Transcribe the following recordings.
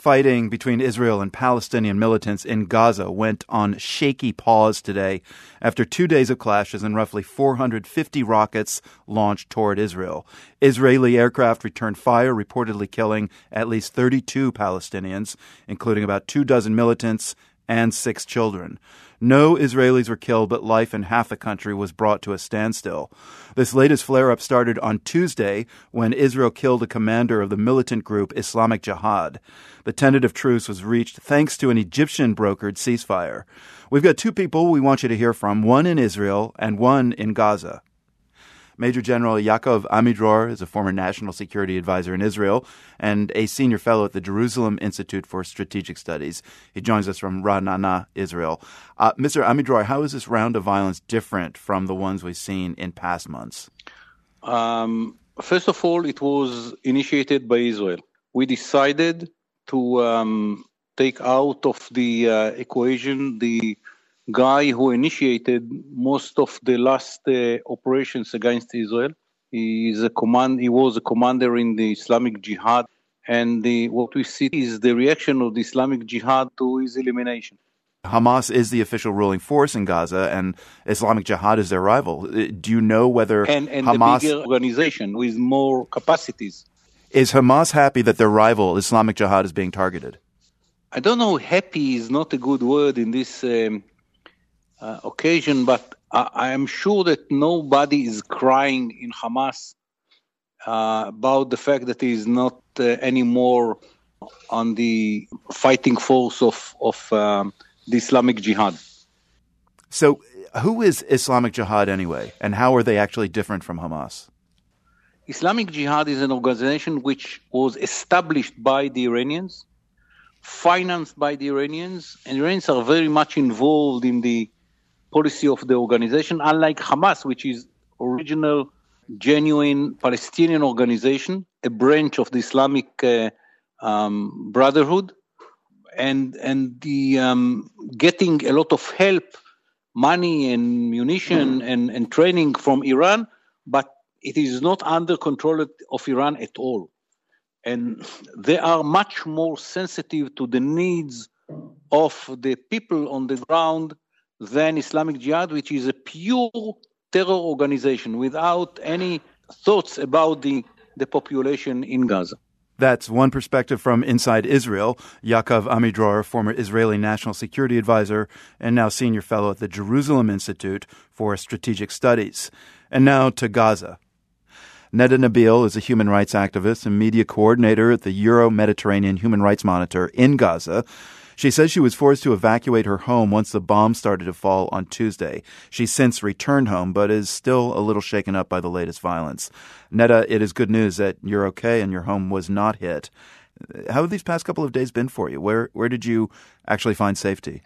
Fighting between Israel and Palestinian militants in Gaza went on shaky pause today after 2 days of clashes and roughly 450 rockets launched toward Israel. Israeli aircraft returned fire, reportedly killing at least 32 Palestinians, including about 24 militants and 6 children. No Israelis were killed, but life in half the country was brought to a standstill. This latest flare-up started on Tuesday when Israel killed a commander of the militant group Islamic Jihad. The tentative truce was reached thanks to an Egyptian-brokered ceasefire. We've got 2 people we want you to hear from, one in Israel and one in Gaza. Major General Yaakov Amidror is a former national security advisor in Israel and a senior fellow at the Jerusalem Institute for Strategic Studies. He joins us from Ra'anana, Israel. Mr. Amidror, how is this round of violence different from the ones we've seen in past months? First of all, it was initiated by Israel. We decided to take out of the equation the guy who initiated most of the last operations against Israel. He was a commander in the Islamic Jihad, and what we see is the reaction of the Islamic Jihad to his elimination. Hamas is the official ruling force in Gaza, and Islamic Jihad is their rival. Do you know whether and Hamas... the bigger organization with more capacities. Is Hamas happy that their rival, Islamic Jihad, is being targeted? I don't know, happy is not a good word in this occasion, but I am sure that nobody is crying in Hamas about the fact that he is not anymore on the fighting force of the Islamic Jihad. So who is Islamic Jihad anyway, and how are they actually different from Hamas? Islamic Jihad is an organization which was established by the Iranians, financed by the Iranians, and Iranians are very much involved in the policy of the organization, unlike Hamas, which is original, genuine Palestinian organization, a branch of the Islamic Brotherhood, and the getting a lot of help, money and munition and training from Iran, but it is not under control of Iran at all. And they are much more sensitive to the needs of the people on the ground than Islamic Jihad, which is a pure terror organization without any thoughts about the population in Gaza. That's one perspective from inside Israel. Yaakov Amidror, former Israeli national security advisor and now senior fellow at the Jerusalem Institute for Strategic Studies. And now to Gaza. Neda Nabil is a human rights activist and media coordinator at the Euro-Mediterranean Human Rights Monitor in Gaza. She says she was forced to evacuate her home once the bombs started to fall on Tuesday. She's since returned home, but is still a little shaken up by the latest violence. Neda, it is good news that you're okay and your home was not hit. How have these past couple of days been for you? Where did you actually find safety?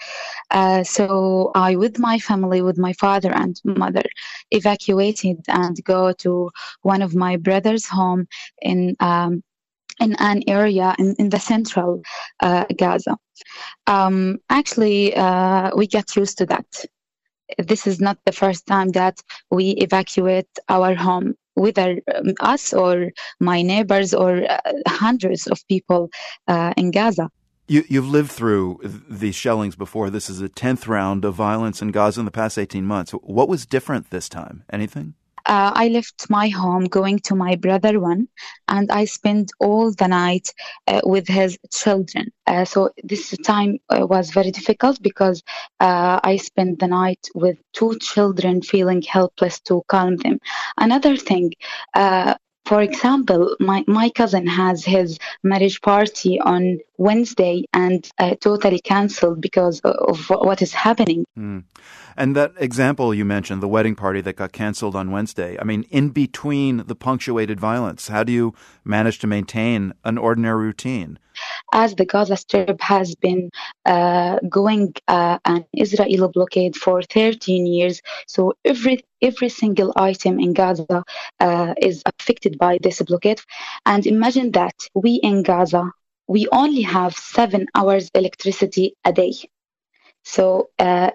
So I, with my family, with my father and mother, evacuated and go to one of my brother's home in an area in the central Gaza. Actually, we get used to that. This is not the first time that we evacuate our home, whether us or my neighbors or hundreds of people in Gaza. You've lived through these shellings before. This is the 10th round of violence in Gaza in the past 18 months. What was different this time? Anything? I left my home going to my brother one, and I spent all the night with his children. So this time was very difficult because I spent the night with 2 children feeling helpless to calm them. Another thing, for example, my cousin has his marriage party on Wednesday and totally canceled because of what is happening. And that example you mentioned, the wedding party that got canceled on Wednesday, I mean, in between the punctuated violence, how do you manage to maintain an ordinary routine? As the Gaza Strip has been going an Israeli blockade for 13 years, so every single item in Gaza is affected by this blockade. And imagine that we in Gaza, we only have 7 hours electricity a day. So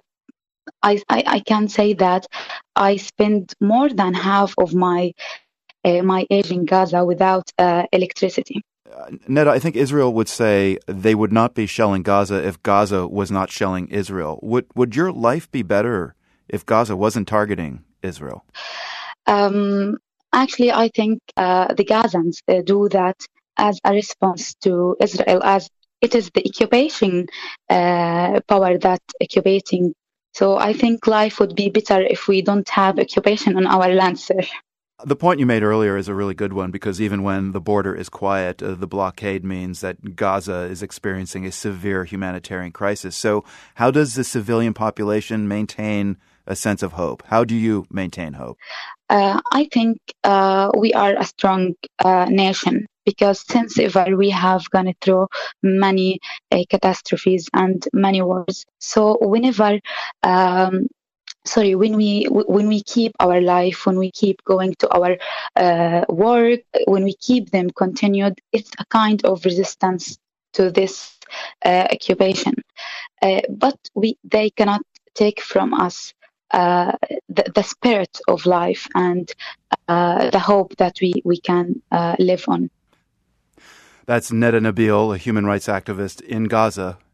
I can say that I spend more than half of my age in Gaza without electricity. Neda, I think Israel would say they would not be shelling Gaza if Gaza was not shelling Israel. Would your life be better if Gaza wasn't targeting Israel? Actually, I think the Gazans do that as a response to Israel, as it is the occupation power that occupating. So I think life would be better if we don't have occupation on our land, sir. The point you made earlier is a really good one, because even when the border is quiet, the blockade means that Gaza is experiencing a severe humanitarian crisis. So how does the civilian population maintain a sense of hope? How do you maintain hope? I think we are a strong nation, because since ever we have gone through many catastrophes and many wars. So whenever when we keep our life, when we keep going to our work, when we keep them continued, it's a kind of resistance to this occupation. But they cannot take from us the spirit of life and the hope that we can live on. That's Neda Nabil, a human rights activist in Gaza.